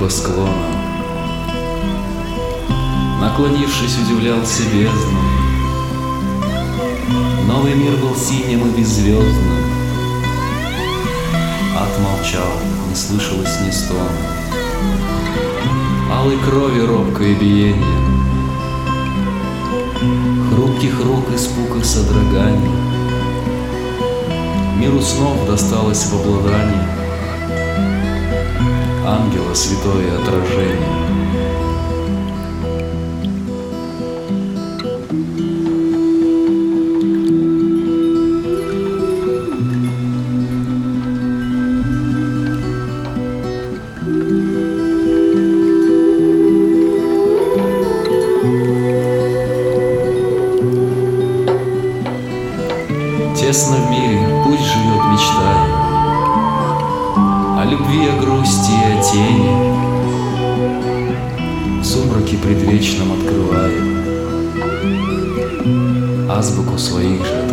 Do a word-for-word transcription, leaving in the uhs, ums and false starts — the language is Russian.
небосклона. Наклонившись, удивлялся бездну. Новый мир был синим и беззвездным. Ад молчал, не слышалось ни стона. Алой крови робкое биение, хрупких рук испуг и содрогание. Миру снов досталось в обладание ангела святое отражение. Тесно в мире, пусть живет мечтай о любви, о грусти и о тени. В сумраке предвечном открывая азбуку своих же